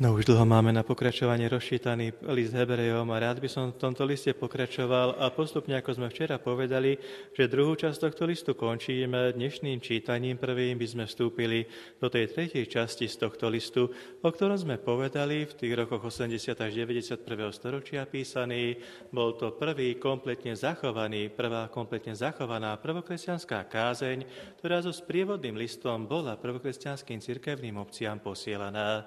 No už dlho máme na pokračovanie rozčítaný list Hebrejom a rád by som v tomto liste pokračoval a postupne, ako sme včera povedali, že druhú časť tohto listu končíme dnešným čítaním. Prvým by sme vstúpili do tej tretej časti z tohto listu, o ktorom sme povedali v tých rokoch 80 až 91. storočia písaný. Bol to prvá kompletne zachovaná prvokresťanská kázeň, ktorá so sprievodným listom bola prvokresťanským cirkevným obciam posielaná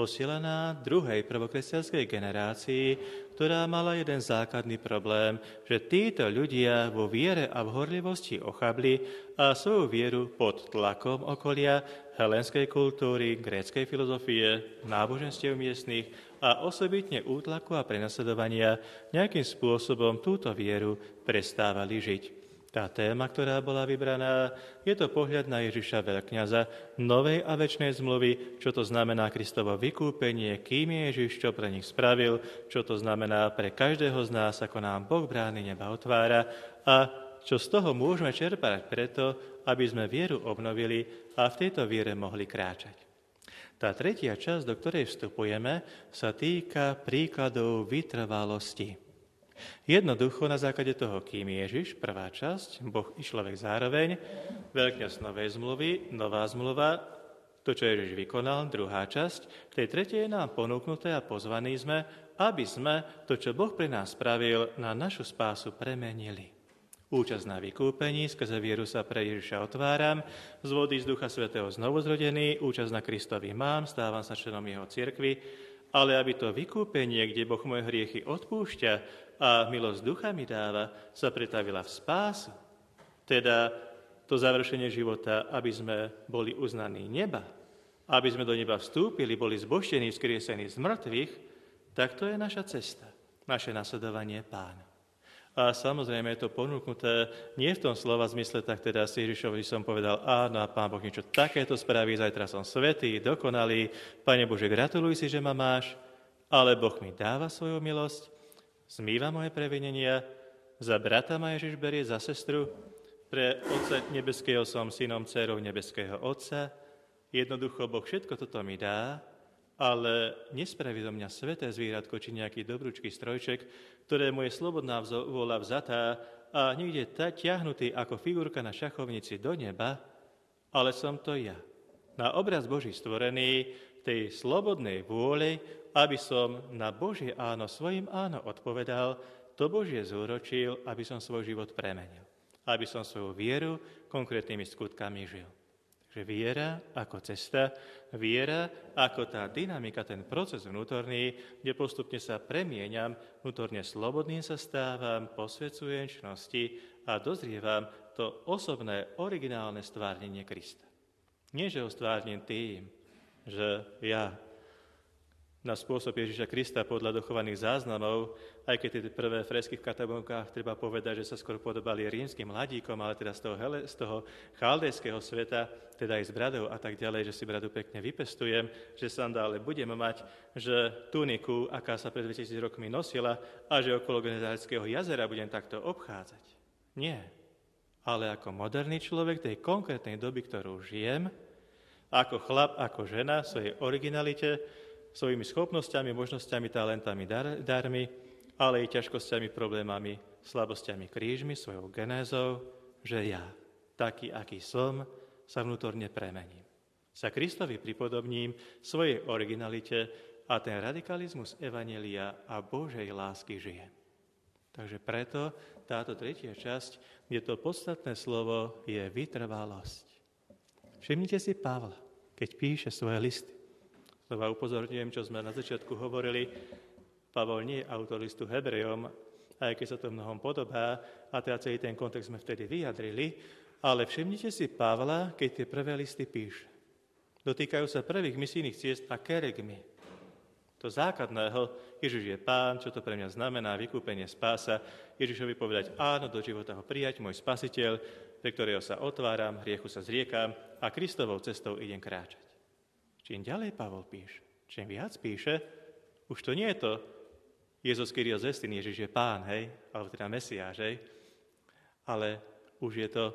druhej prvokresťanskej generácii, ktorá mala jeden základný problém, že títo ľudia vo viere a v horlivosti ochabli a svoju vieru pod tlakom okolia, helenskej kultúry, gréckej filozofie, náboženstiev miestnych a osobitne útlaku a prenasledovania nejakým spôsobom túto vieru prestávali žiť. Tá téma, ktorá bola vybraná, je to pohľad na Ježiša veľkňaza novej a večnej zmluvy, čo to znamená Kristovo vykúpenie, kým je Ježiš, čo pre nich spravil, čo to znamená pre každého z nás, ako nám Boh brány neba otvára a čo z toho môžeme čerpať preto, aby sme vieru obnovili a v tejto viere mohli kráčať. Tá tretia časť, do ktorej vstupujeme, sa týka príkladov vytrvalosti. Jednoducho na základe toho, kým Ježiš, prvá časť, Boh i človek zároveň, veľkňaz novej zmluvy, nová zmluva, to, čo Ježiš vykonal, druhá časť, v tej tretej je nám ponúknuté a pozvaní sme, aby sme to, čo Boh pre nás spravil, na našu spásu premenili. Účasť na vykúpení, skrze vieru sa pre Ježiša otváram, z vody z Ducha Svätého znovuzrodený, účasť na Kristovi mám, stávam sa členom jeho cirkvi, ale aby to vykúpenie, kde Boh moje hriechy odpúšťa a milosť Ducha mi dáva, sa pretavila v spásu. Teda to završenie života, aby sme boli uznaní neba, aby sme do neba vstúpili, boli zbožtení, vzkriesení z mŕtvych, tak to je naša cesta, naše nasledovanie Pána. A samozrejme je to ponúknuté nie v tom slova zmysle, tak teda si Ježišovi som povedal, áno, a Pán Boh niečo takéto spraví, zajtra som svätý, dokonalý, Pane Bože, gratuluj si, že ma máš, ale Boh mi dáva svoju milosť, zmýva moje previnenia, za brata ma Ježiš berie, za sestru, pre Otca nebeského som synom, dcérou nebeského Otca. Jednoducho Boh všetko toto mi dá, ale nespraví do mňa sveté zvieratko či nejaký dobrúčky strojček, ktorému je slobodná vôľa vzatá a niekde ťahnutý ako figurka na šachovnici do neba, ale som to ja. Na obraz Boží stvorený, tej slobodnej vôle, aby som na Božie áno svojim áno odpovedal, to Božie zúročil, aby som svoj život premenil. Aby som svoju vieru konkrétnymi skutkami žil. Že viera ako cesta, viera ako tá dynamika, ten proces vnútorný, kde postupne sa premieňam, vnútorne slobodným sa stávam, posvedcujem čnosti a dozrievam to osobné, originálne stvárnenie Krista. Nie, že ho stvárnem tým, že ja na spôsob Ježiša Krista podľa dochovaných záznamov, aj keď tie prvé fresky v katabónkach treba povedať, že sa skôr podobali rímskym mladíkom, ale teda z toho chaldejského sveta, teda aj s bradou a tak ďalej, že si bradu pekne vypestujem, že sandále budem mať, že tuniku, aká sa pred 2000 rokmi nosila a že okolo Genezáreckého jazera budem takto obchádzať. Nie. Ale ako moderný človek tej konkrétnej doby, ktorú žijem, ako chlap, ako žena, v svojej originalite, svojimi schopnosťami, možnosťami, talentami, darmi, ale i ťažkosťami, problémami, slabosťami, krížmi, svojou genézou, že ja, taký, aký som, sa vnútorne premením. Sa Kristovi pripodobním svojej originalite a ten radikalizmus evanjelia a Božej lásky žijem. Takže preto táto tretia časť, kde to podstatné slovo je vytrvalosť. Všimnite si Pavla, keď píše svoje listy. Znova upozorňujem, čo sme na začiatku hovorili. Pavol nie je autor listu Hebrejom, aj keď sa to mnohom podobá, a teda celý ten kontext sme vtedy vyjadrili, ale všimnite si Pavla, keď tie prvé listy píše. Dotýkajú sa prvých misijných ciest a kerygmy. To základného, Ježiš je Pán, čo to pre mňa znamená, vykúpenie, spása, Ježišovi povedať áno, do života ho prijať, môj spasiteľ, pre ktorého sa otváram, hriechu sa zriekam a Kristovou cestou idem kráčať. Čím ďalej Pavol píše, čím viac píše, už to nie je to Jezus Kyrios Estin, Ježiš je Pán, hej, alebo teda Mesiáš, hej, ale už je to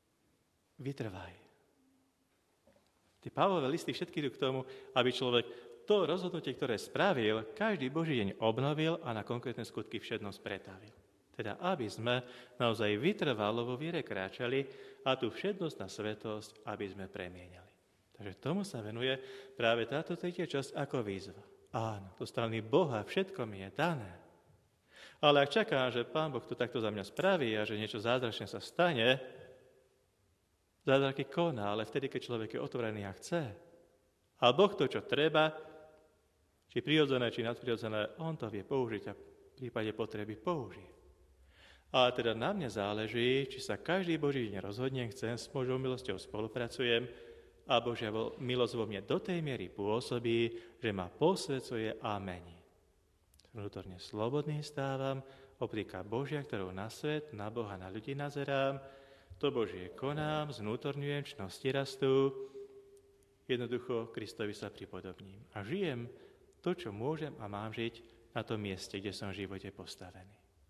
vytrvaj. Tie Pavlové listy všetky idú k tomu, aby človek to rozhodnutie, ktoré spravil, každý Boží deň obnovil a na konkrétne skutky všednosť pretavil. Teda, aby sme naozaj vytrvalo vo viere kráčali a tú všednosť na svetosť, aby sme premieniali. Takže tomu sa venuje práve táto tretia časť ako výzva. Áno, zo strany Boha všetko mi je dané. Ale ak čakám, že Pán Boh to takto za mňa spraví a že niečo zázračné sa stane, zázraky koná, ale vtedy, keď človek je otvorený a chce. A Boh to, čo treba, či prirodzené, či nadprirodzené, on to vie použiť a v prípade potreby použije. Ale teda na mne záleží, či sa každý Boží deň rozhodne, chcem, s Božou milosťou spolupracujem a Božia milosť vo mne do tej miery pôsobí, že ma posvecuje a mení. Vnútorne slobodný stávam, optika Božia, ktorou na svet, na Boha, na ľudí nazerám, to Božie konám, znútorňujem, čnosti rastú, jednoducho Kristovi sa pripodobním. A žijem to, čo môžem a mám žiť na tom mieste, kde som v živote postavený.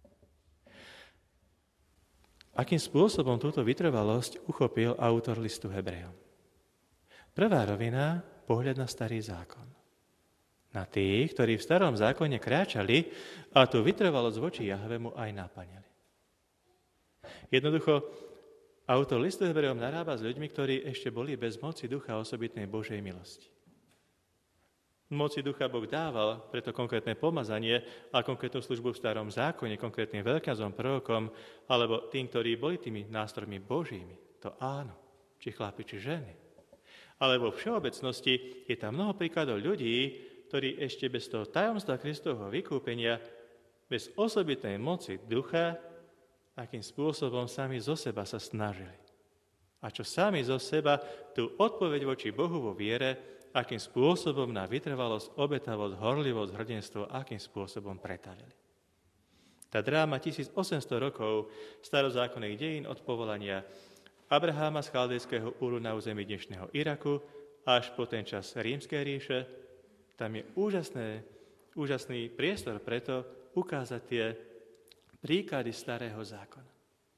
Akým spôsobom túto vytrvalosť uchopil autor listu Hebrejom? Prvá rovina, pohľad na starý zákon. Na tých, ktorí v starom zákone kráčali a tú vytrvalosť voči Jahvemu aj naplnili. Jednoducho, autor listu Hebrejom narába s ľuďmi, ktorí ešte boli bez moci ducha osobitnej Božej milosti. Moci ducha Boh dával preto konkrétne pomazanie a konkrétnu službu v starom zákone, konkrétnym veľkňazom, prorokom, alebo tým, ktorí boli tými nástrojmi Božími. To áno, či chlapi, či ženy. Ale vo všeobecnosti je tam mnoho príkladov ľudí, ktorí ešte bez toho tajomstva Kristovho vykúpenia, bez osobitnej moci ducha, akým spôsobom sami zo seba sa snažili. A čo sami zo seba tú odpoveď voči Bohu vo viere, akým spôsobom na vytrvalosť, obetavosť, horlivosť, hrdinstvo, akým spôsobom pretavili. Tá dráma 1800 rokov starozákonných dejín od povolania Abraháma z Chaldejského Úru na území dnešného Iraku až po ten čas Rímskej ríše, tam je úžasný priestor preto ukázať tie príklady starého zákona.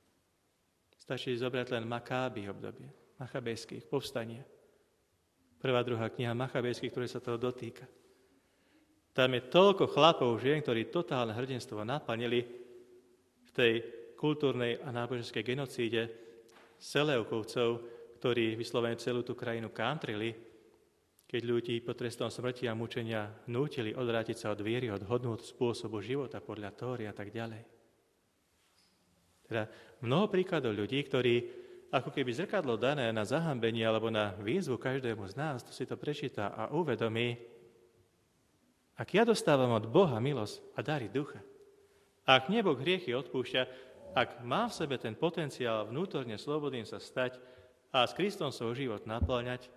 Stačí zobrať len Makáby obdobie, machabejských povstania. Prvá, druhá kniha Machabejských, ktoré sa toho dotýka. Tam je toľko chlapov, žien, ktorí totálne hrdinstvo naplnili v tej kultúrnej a náboženskej genocíde Seleukovcov, ktorí vyslovene celú tú krajinu kantrili, keď ľudí pod trestom smrti a mučenia nútili odvrátiť sa od viery, od hodnôt spôsobu života podľa Tóry a tak ďalej. Teda mnoho príkladov ľudí, ktorí ako keby zrkadlo dané na zahambenie alebo na výzvu každému z nás, to si to prečíta a uvedomí, ak ja dostávam od Boha milosť a dary ducha, ak nebo hriechy odpúšťa, ak mám v sebe ten potenciál vnútorne slobodným sa stať a s Kristom svoj život naplňať,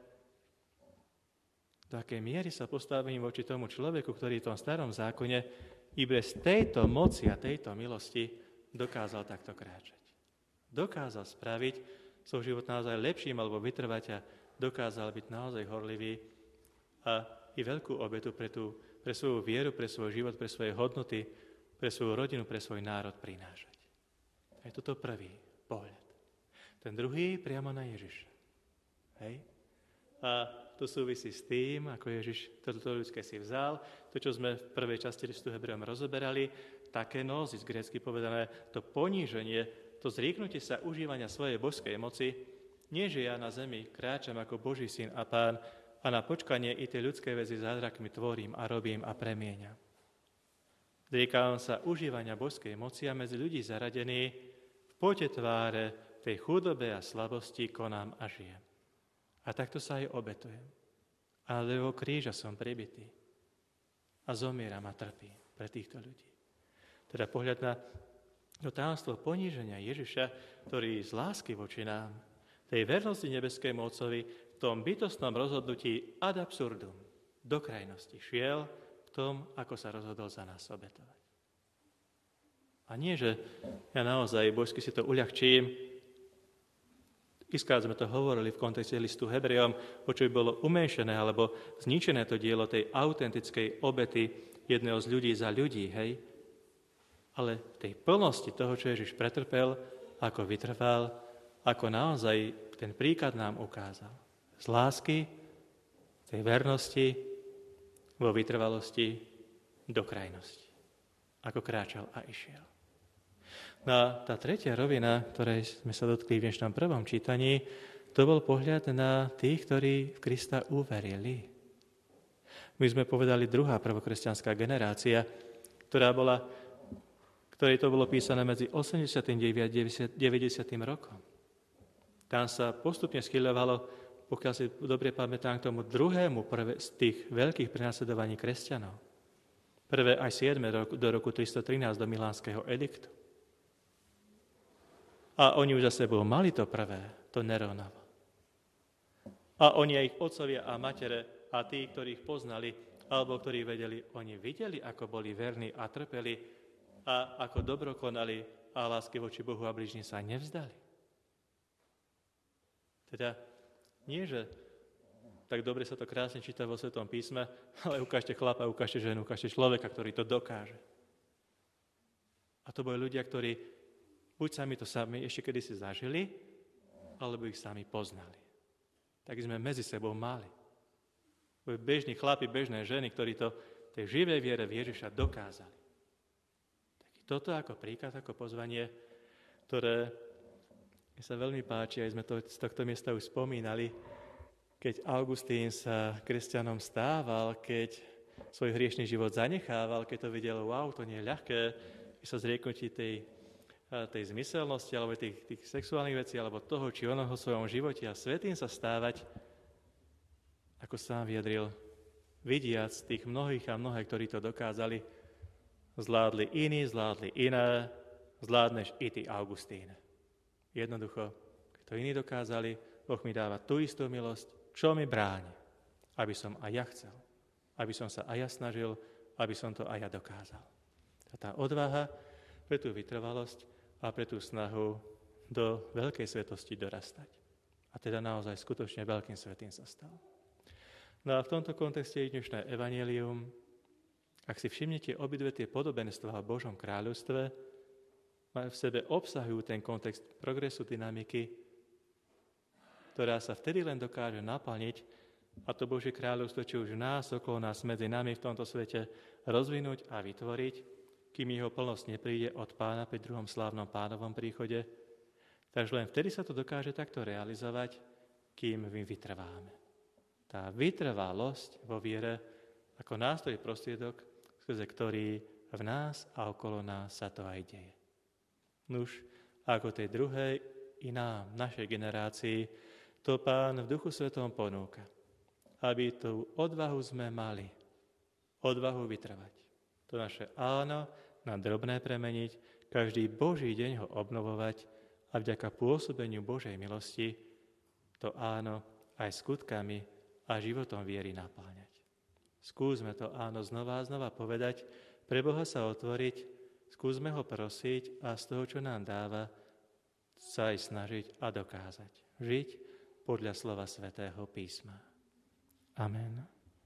do akej miery sa postavím voči tomu človeku, ktorý v tom starom zákone i bez tejto moci a tejto milosti dokázal takto kráčať. Dokázal spraviť svoj život naozaj lepším alebo vytrvať a dokázal byť naozaj horlivý a i veľkú obetu pre svoju vieru, pre svoj život, pre svoje hodnoty, pre svoju rodinu, pre svoj národ prinášať. A je toto prvý pohľad. Ten druhý priamo na Ježiša. Hej? A to súvisí s tým, ako Ježiš toto ľudské si vzal, to, čo sme v prvej časti listu Hebrejom rozoberali, také nozis, grécky povedané, to poníženie, to zrieknutie sa užívania svojej božskej moci, nie že ja na zemi kráčam ako Boží syn a pán a na počkanie i tie ľudské väzy zázrakmi tvorím a robím a premieňam. Zriekam sa užívania božskej moci a medzi ľudí zaradený v pote tváre tej chudobe a slabosti konám a žijem. A takto sa aj obetujem. A na drevo kríža som pribitý a zomieram a trpím pre týchto ľudí. Teda pohľad na to tajomstvo poníženia Ježiša, ktorý z lásky voči nám, tej vernosti nebeskému Otcovi, v tom bytostnom rozhodnutí ad absurdum, do krajnosti šiel v tom, ako sa rozhodol za nás obetovať. A nie, že ja naozaj božsky si to uľahčím. Iskrát sme to hovorili v kontexte listu Hebrejom, o čo by bolo umenšené alebo zničené to dielo tej autentickej obety jedného z ľudí za ľudí, hej? Ale v tej plnosti toho, čo Ježiš pretrpel, ako vytrval, ako naozaj ten príklad nám ukázal. Z lásky, tej vernosti, vo vytrvalosti do krajnosti, ako kráčal a išiel. No a tá tretia rovina, ktorej sme sa dotkli v dnešnom prvom čítaní, to bol pohľad na tých, ktorí v Krista uverili. My sme povedali druhá prvokresťanská generácia, ktorej to bolo písané medzi 89. a 90. rokom. Tam sa postupne schyľovalo, pokiaľ si dobre pamätám, k tomu druhému z tých veľkých prenasledovaní kresťanov. Prvé aj 7. do roku 313 do Milánskeho ediktu. A oni už za sebou mali to prvé, to Nerónovo. A oni a ich otcovia a matere a tí, ktorí ich poznali, alebo ktorí vedeli, oni videli, ako boli verní a trpeli a ako dobro konali a lásky voči Bohu a bližní sa nevzdali. Teda nie, že tak dobre sa to krásne číta vo Svetom písme, ale ukážte chlapa, ukážte ženu, ukážte človeka, ktorý to dokáže. A to boli ľudia, ktorí buď sami to sami ešte kedysi zažili, alebo ich sami poznali. Tak sme medzi sebou mali. Boli bežní chlapi, bežné ženy, ktorí to tej živej viere v Ježiša dokázali. Tak toto ako príkaz, ako pozvanie, ktoré mi sa veľmi páči, aj sme to z tohto miesta už spomínali, keď Augustín sa kresťanom stával, keď svoj hriešný život zanechával, keď to videl, wow, to nie je ľahké, sa zrieknutí tej zmyselnosti, alebo tých sexuálnych vecí, alebo toho, či onoho v svojom živote a svätým sa stávať, ako sám vyjadril, vidiac tých mnohých a mnohé, ktorí to dokázali, zvládli iní, zvládli iné, zvládneš i ty, Augustín. Jednoducho, keď to iní dokázali, Boh mi dáva tú istú milosť, čo mi bráni, aby som aj ja chcel, aby som sa aj ja snažil, aby som to aj ja dokázal. A tá odvaha pre tú vytrvalosť a pre tú snahu do veľkej svetosti dorastať. A teda naozaj skutočne veľkým svätým sa stal. No a v tomto kontexte je dnešné evanjelium. Ak si všimnete obidve tie podobenstvá o Božom kráľovstve, majú v sebe, obsahujú ten kontext progresu, dynamiky, ktorá sa vtedy len dokáže naplniť a to Božie kráľovstvo, či už nás, okolo nás, medzi nami v tomto svete rozvinúť a vytvoriť, kým jeho plnosť nepríde od Pána pri druhom slávnom Pánovom príchode. Takže len vtedy sa to dokáže takto realizovať, kým my vytrváme. Tá vytrvalosť vo viere ako nástroj prostriedok, skrze ktorý v nás a okolo nás sa to aj deje. Nuž, ako tej druhej i nám, našej generácii, to Pán v Duchu Svetom ponúka, aby tú odvahu sme mali, odvahu vytrvať. To naše áno na drobné premeniť, každý Boží deň ho obnovovať a vďaka pôsobeniu Božej milosti to áno aj skutkami a životom viery napáňať. Skúsme to áno znova a znova povedať, pre Boha sa otvoriť, skúsme ho prosiť a z toho, čo nám dáva, sa aj snažiť a dokázať. Žiť podľa slova Svätého písma. Amen.